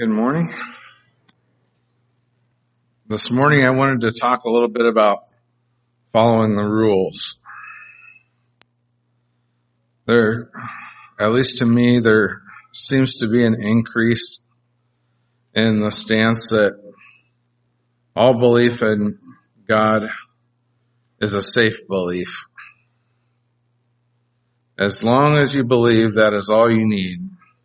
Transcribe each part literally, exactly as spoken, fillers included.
Good morning. This morning I wanted to talk a little bit about following the rules. There, at least to me, there seems to be an increase in the stance that all belief in God is a safe belief. As long as you believe that is all you need,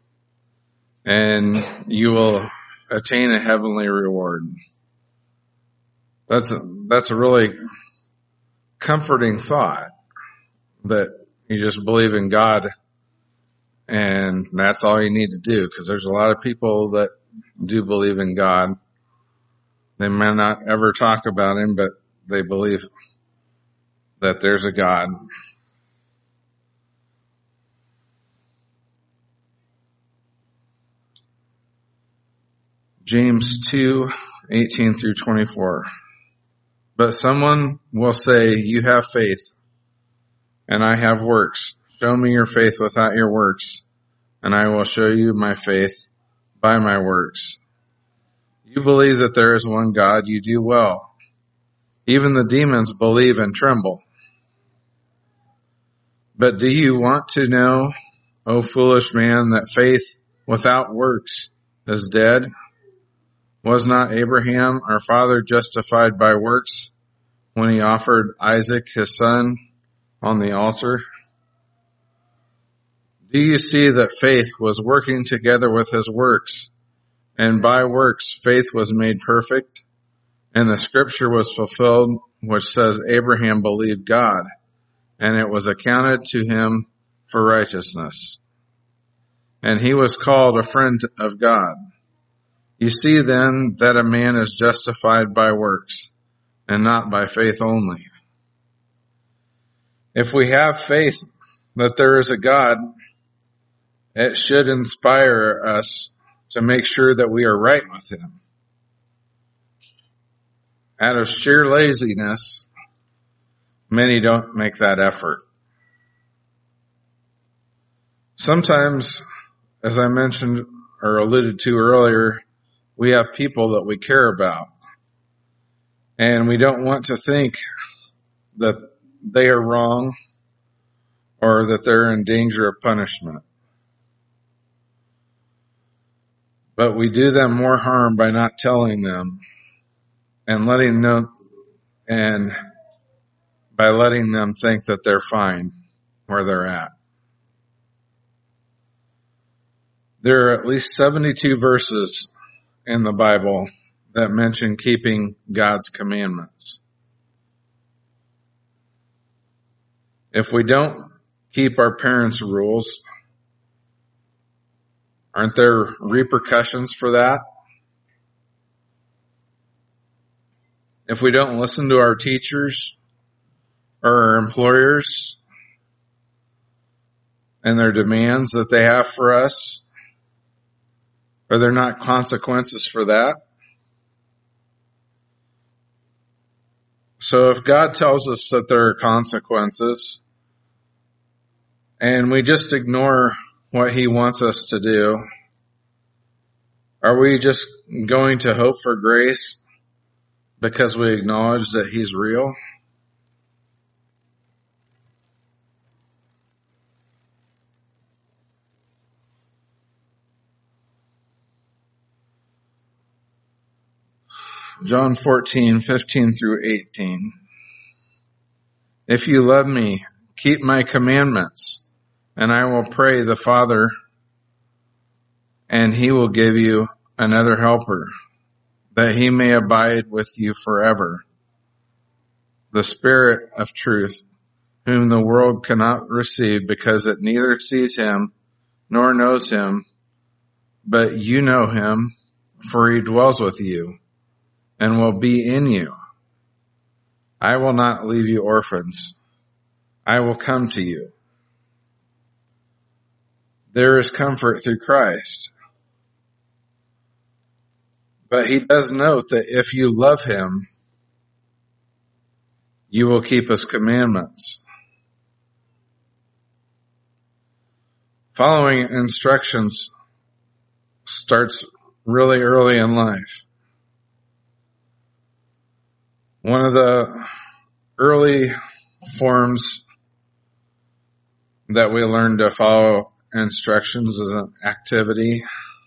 and you will attain a heavenly reward. That's a, that's a really comforting thought, that you just believe in God and that's all you need to do, because there's a lot of people that do believe in God. They may not ever talk about Him, but they believe that there's a God. James two, eighteen through twenty-four. But someone will say, you have faith, and I have works. Show me your faith without your works, and I will show you my faith by my works. You believe that there is one God, you do well. Even the demons believe and tremble. But do you want to know, O foolish man, that faith without works is dead? Was not Abraham, our father, justified by works when he offered Isaac, his son, on the altar? Do you see that faith was working together with his works, and by works faith was made perfect? And the scripture was fulfilled, which says, Abraham believed God, and it was accounted to him for righteousness. And he was called a friend of God. You see then that a man is justified by works, and not by faith only. If we have faith that there is a God, it should inspire us to make sure that we are right with Him. Out of sheer laziness, many don't make that effort. Sometimes, as I mentioned or alluded to earlier, we have people that we care about, and we don't want to think that they are wrong or that they're in danger of punishment. But we do them more harm by not telling them and letting them, and by letting them think that they're fine where they're at. There are at least seventy-two verses in the Bible that mention keeping God's commandments. If we don't keep our parents' rules, aren't there repercussions for that? If we don't listen to our teachers or our employers and their demands that they have for us, are there not consequences for that? So if God tells us that there are consequences, and we just ignore what He wants us to do, are we just going to hope for grace because we acknowledge that He's real? John fourteen, fifteen through eighteen. If you love me, keep my commandments, and I will pray the Father, and He will give you another helper, that He may abide with you forever. The Spirit of truth, whom the world cannot receive because it neither sees Him nor knows Him, but you know Him, for He dwells with you and will be in you. I will not leave you orphans. I will come to you. There is comfort through Christ. But He does note that if you love Him, you will keep His commandments. Following instructions starts really early in life. One of the early forms that we learn to follow instructions as an activity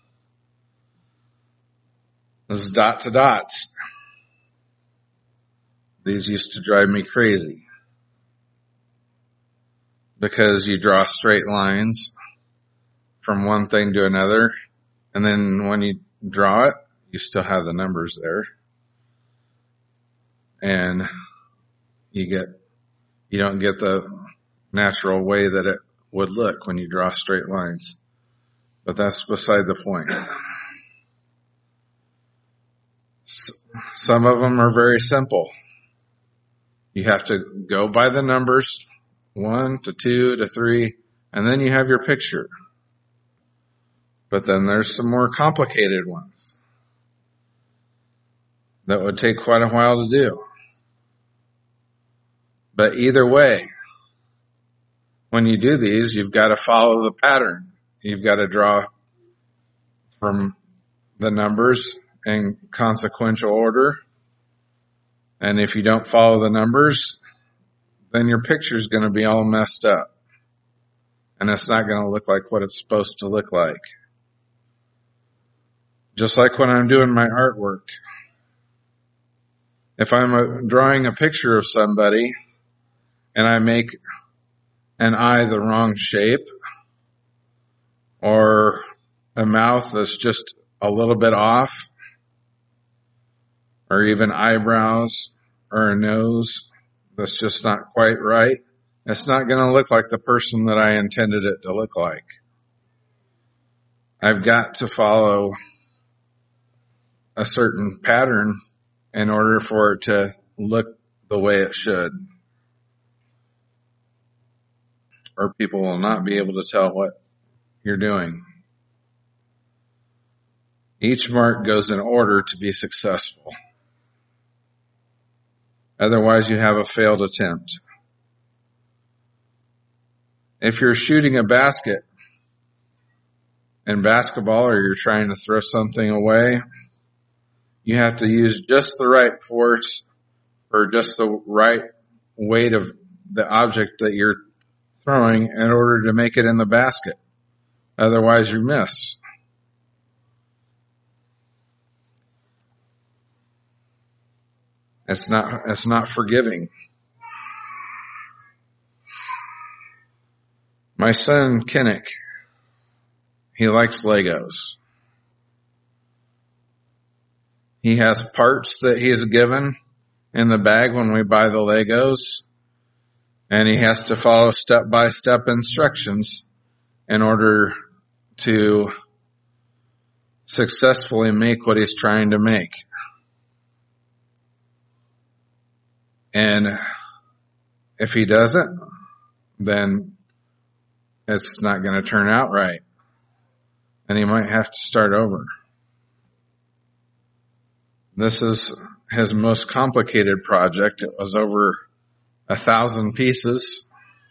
is dot to dots. These used to drive me crazy because you draw straight lines from one thing to another, and then when you draw it, you still have the numbers there, and you get you don't get the natural way that it would look when you draw straight lines. But that's beside the point. Some of them are very simple. You have to go by the numbers, one to two to three, and then you have your picture. But then there's some more complicated ones that would take quite a while to do. But either way, when you do these, you've got to follow the pattern. You've got to draw from the numbers in consequential order. And if you don't follow the numbers, then your picture's going to be all messed up. And it's not going to look like what it's supposed to look like. Just like when I'm doing my artwork. If I'm a, drawing a picture of somebody and I make an eye the wrong shape or a mouth that's just a little bit off or even eyebrows or a nose that's just not quite right, it's not going to look like the person that I intended it to look like. I've got to follow a certain pattern in order for it to look the way it should. Or people will not be able to tell what you're doing. Each mark goes in order to be successful. Otherwise, you have a failed attempt. If you're shooting a basket in basketball or you're trying to throw something away, you have to use just the right force or just the right weight of the object that you're throwing in order to make it in the basket. Otherwise, you miss. It's not, it's not forgiving. My son, Kinnick, he likes Legos. He has parts that he is given in the bag when we buy the Legos, and he has to follow step-by-step instructions in order to successfully make what he's trying to make. And if he doesn't, then it's not going to turn out right. And he might have to start over. This is his most complicated project. It was over a thousand pieces.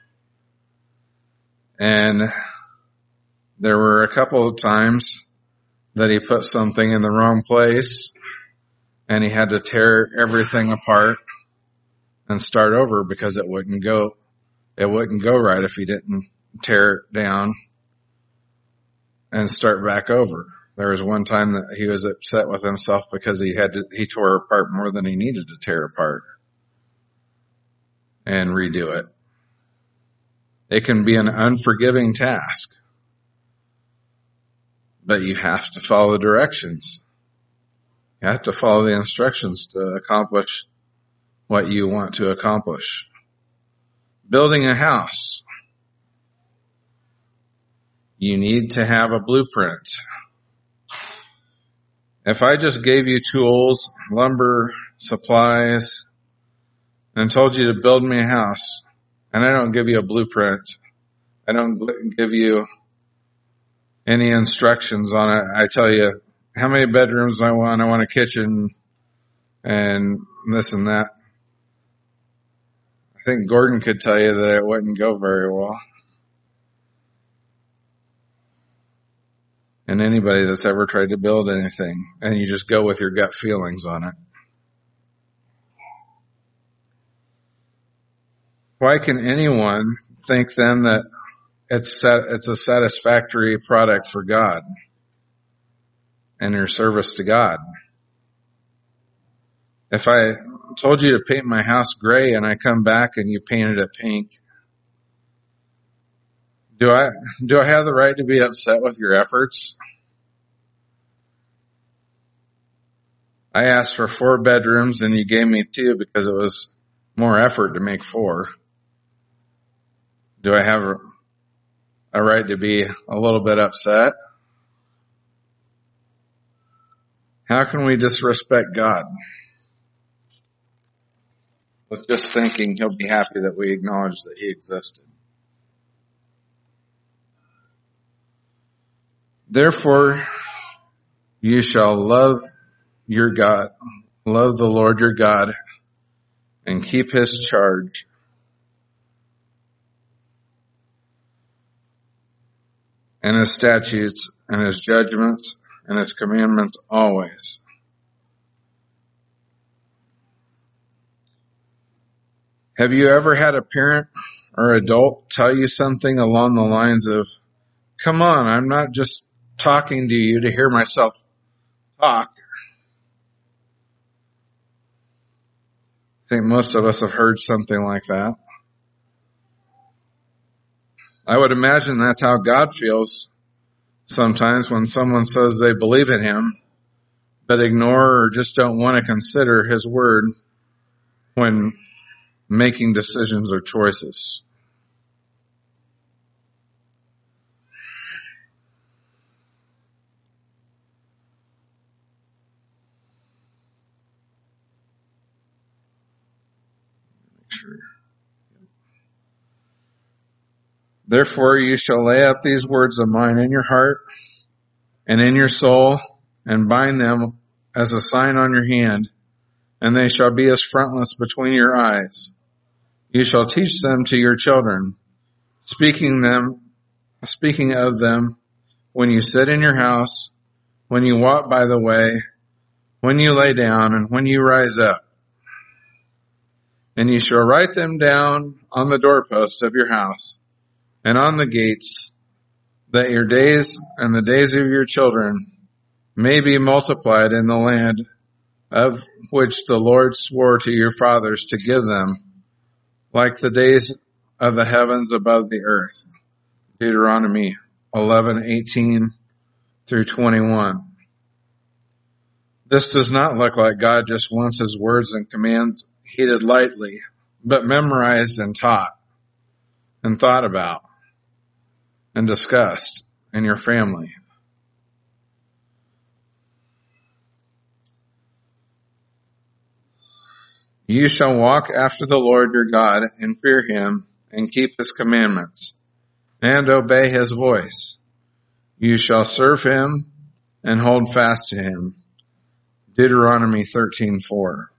And there were a couple of times that he put something in the wrong place and he had to tear everything apart and start over because it wouldn't go, it wouldn't go right if he didn't tear it down and start back over. There was one time that he was upset with himself because he had to, he tore apart more than he needed to tear apart and redo it. It can be an unforgiving task, but you have to follow the directions. You have to follow the instructions to accomplish what you want to accomplish. Building a house. You need to have a blueprint. If I just gave you tools, lumber, supplies, and told you to build me a house, and I don't give you a blueprint, I don't give you any instructions on it, I tell you how many bedrooms I want, I want a kitchen, and this and that. I think Gordon could tell you that it wouldn't go very well. And anybody that's ever tried to build anything, and you just go with your gut feelings on it. Why can anyone think then that it's it's a satisfactory product for God and your service to God? If I told you to paint my house gray and I come back and you painted it pink, do I do I have the right to be upset with your efforts? I asked for four bedrooms and you gave me two because it was more effort to make four. Do I have a, a right to be a little bit upset? How can we disrespect God with just thinking He'll be happy that we acknowledge that He existed? Therefore, you shall love your God, love the Lord your God, and keep His charge. And His statutes and His judgments and His commandments always. Have you ever had a parent or adult tell you something along the lines of, come on, I'm not just talking to you to hear myself talk. I think most of us have heard something like that. I would imagine that's how God feels sometimes when someone says they believe in Him, but ignore or just don't want to consider His word when making decisions or choices. Sure. Therefore you shall lay up these words of mine in your heart and in your soul, and bind them as a sign on your hand, and they shall be as frontlets between your eyes. You shall teach them to your children, speaking them, speaking of them when you sit in your house, when you walk by the way, when you lay down, and when you rise up. And you shall write them down on the doorposts of your house and on the gates, that your days and the days of your children may be multiplied in the land of which the Lord swore to your fathers to give them, like the days of the heavens above the earth. Deuteronomy eleven eighteen through twenty-one. This does not look like God just wants His words and commands heeded lightly, but memorized and taught and thought about and discussed in your family. You shall walk after the Lord your God and fear Him and keep His commandments and obey His voice. You shall serve Him and hold fast to Him. Deuteronomy thirteen four.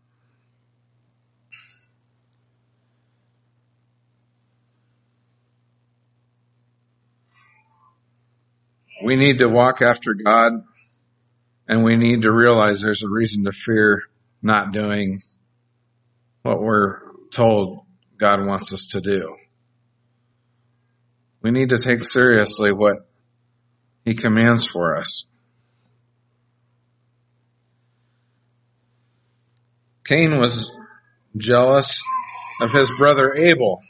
We need to walk after God, and we need to realize there's a reason to fear not doing what we're told God wants us to do. We need to take seriously what He commands for us. Cain was jealous of his brother Abel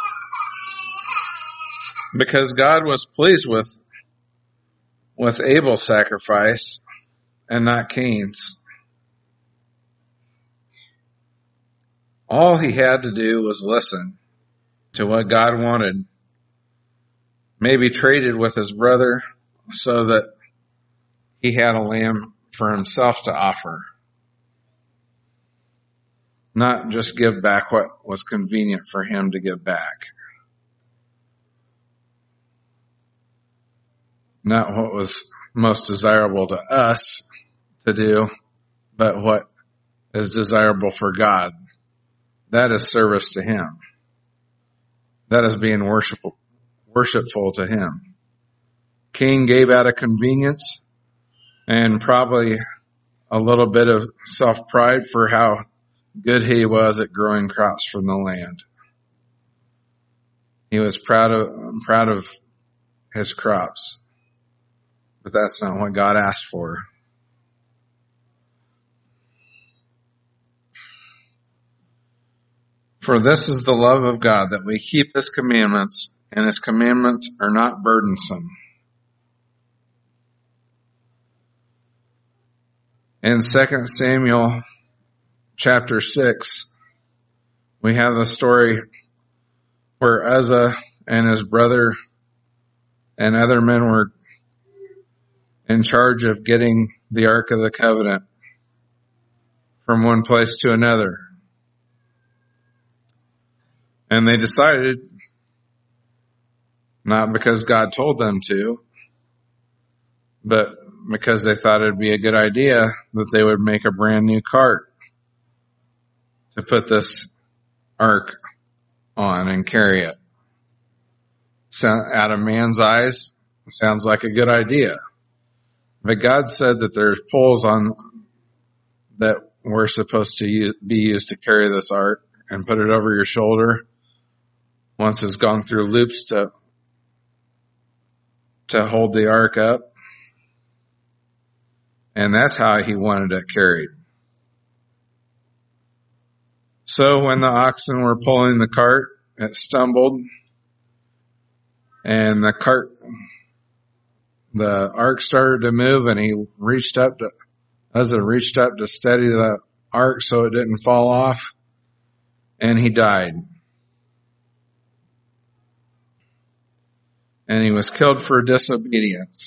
because God was pleased with, with Abel's sacrifice and not Cain's. All he had to do was listen to what God wanted. Maybe traded with his brother so that he had a lamb for himself to offer. Not just give back what was convenient for him to give back. Not what was most desirable to us to do, but what is desirable for God. That is service to Him. That is being worshipful, worshipful to Him. king gave out of convenience and probably a little bit of self-pride for how good he was at growing crops from the land. He was proud of, proud of his crops, but that's not what God asked for. For this is the love of God, that we keep his commandments, and his commandments are not burdensome. In Second Samuel chapter six, we have the story where Uzzah and his brother and other men were in charge of getting the Ark of the Covenant from one place to another. And they decided, not because God told them to, but because they thought it'd be a good idea, that they would make a brand new cart to put this ark on and carry it. So, out of man's eyes, it sounds like a good idea. But God said that there's poles on that were supposed to use, be used to carry this ark and put it over your shoulder once it's gone through loops to to hold the ark up. And that's how he wanted it carried. So when the oxen were pulling the cart, it stumbled, and the cart, the ark started to move, and he reached up to, Uzzah reached up to steady the ark so it didn't fall off, and he died. And he was killed for disobedience.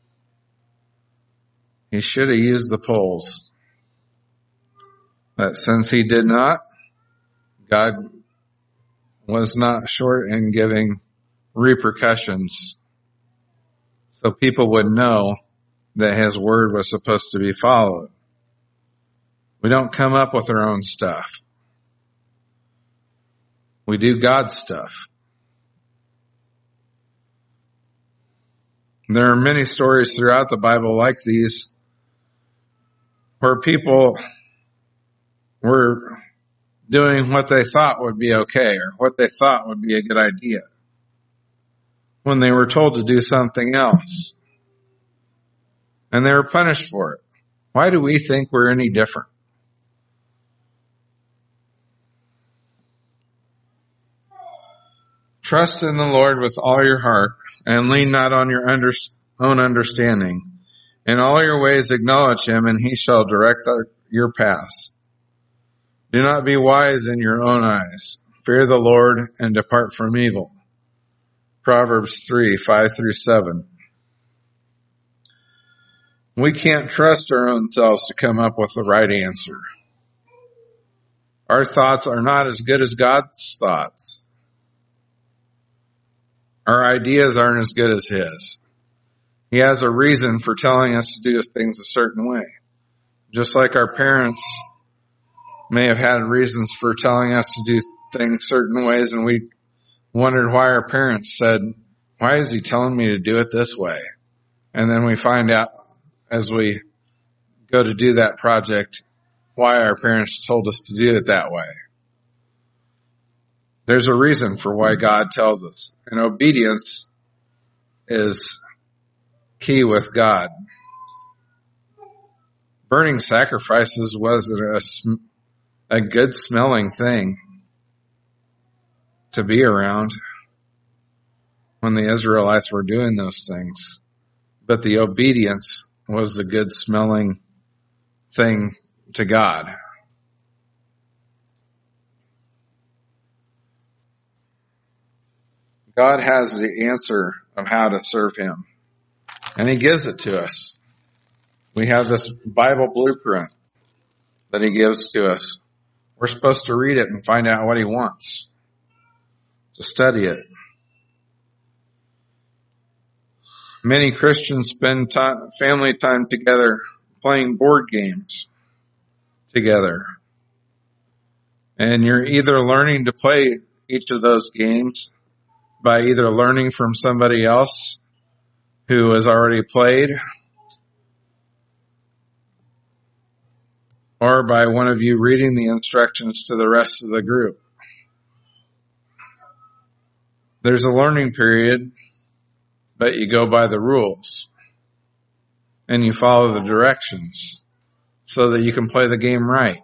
He should have used the poles. But since he did not, God was not short in giving repercussions, so people would know that his word was supposed to be followed. We don't come up with our own stuff. We do God's stuff. There are many stories throughout the Bible like these, where people were doing what they thought would be okay, or what they thought would be a good idea, when they were told to do something else. And they were punished for it. Why do we think we're any different? Trust in the Lord with all your heart, and lean not on your under, own understanding. In all your ways acknowledge him, and he shall direct your paths. Do not be wise in your own eyes. Fear the Lord and depart from evil. Proverbs three, five through seven. We can't trust our own selves to come up with the right answer. Our thoughts are not as good as God's thoughts. Our ideas aren't as good as his. He has a reason for telling us to do things a certain way. Just like our parents may have had reasons for telling us to do things certain ways, and we wondered why our parents said, why is he telling me to do it this way? And then we find out as we go to do that project why our parents told us to do it that way. There's a reason for why God tells us. And obedience is key with God. Burning sacrifices wasn't a, a good smelling thing to be around when the Israelites were doing those things. But the obedience was the good smelling thing to God. God has the answer of how to serve him, and he gives it to us. We have this Bible blueprint that he gives to us. We're supposed to read it and find out what he wants, to study it. Many Christians spend time, family time together playing board games together. And you're either learning to play each of those games by either learning from somebody else who has already played, or by one of you reading the instructions to the rest of the group. There's a learning period, but you go by the rules and you follow the directions so that you can play the game right.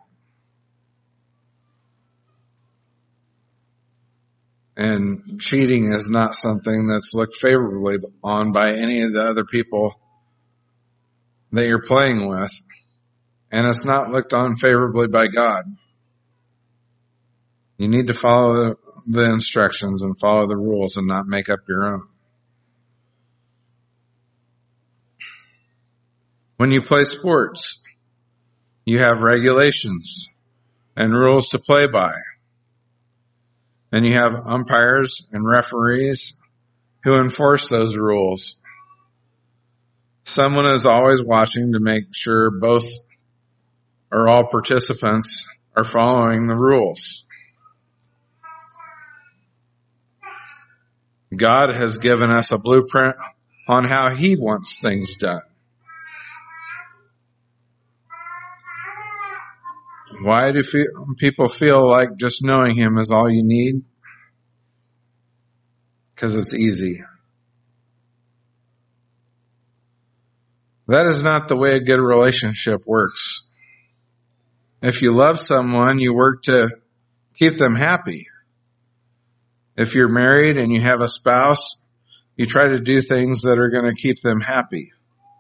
And cheating is not something that's looked favorably on by any of the other people that you're playing with. And it's not looked on favorably by God. You need to follow the, the instructions and follow the rules and not make up your own. When you play sports, you have regulations and rules to play by. And you have umpires and referees who enforce those rules. Someone is always watching to make sure both or all participants are following the rules. God has given us a blueprint on how He wants things done. Why do people feel like just knowing Him is all you need? Because it's easy. That is not the way a good relationship works. If you love someone, you work to keep them happy. If you're married and you have a spouse, you try to do things that are going to keep them happy.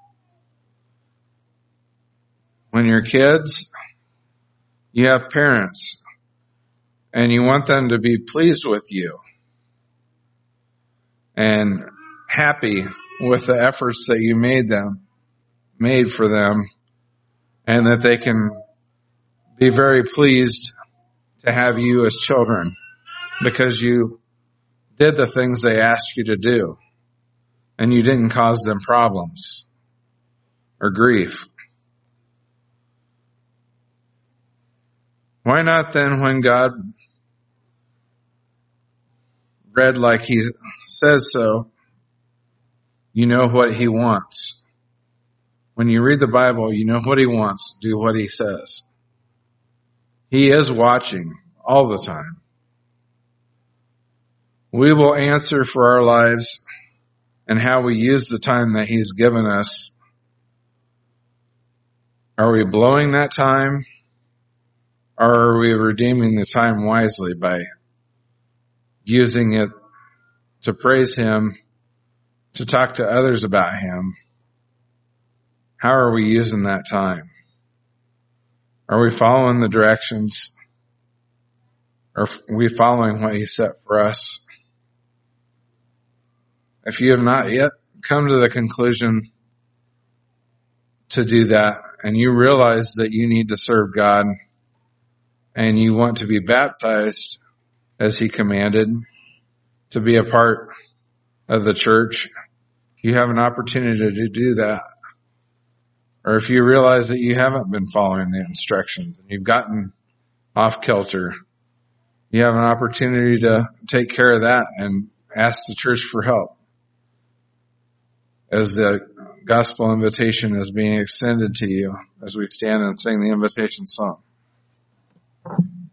When you're kids, you have parents, and you want them to be pleased with you and happy with the efforts that you made them, made for them, and that they can be very pleased to have you as children because you did the things they asked you to do and you didn't cause them problems or grief. Why not then, when God read like He says so, you know what He wants. When you read the Bible, you know what He wants. Do what He says. He is watching all the time. We will answer for our lives and how we use the time that He's given us. Are we blowing that time? Or are we redeeming the time wisely by using it to praise Him, to talk to others about Him? How are we using that time? Are we following the directions? Are we following what He set for us? If you have not yet come to the conclusion to do that, and you realize that you need to serve God, and you want to be baptized as He commanded, to be a part of the church, you have an opportunity to do that. Or if you realize that you haven't been following the instructions and you've gotten off kilter, you have an opportunity to take care of that and ask the church for help as the gospel invitation is being extended to you as we stand and sing the invitation song.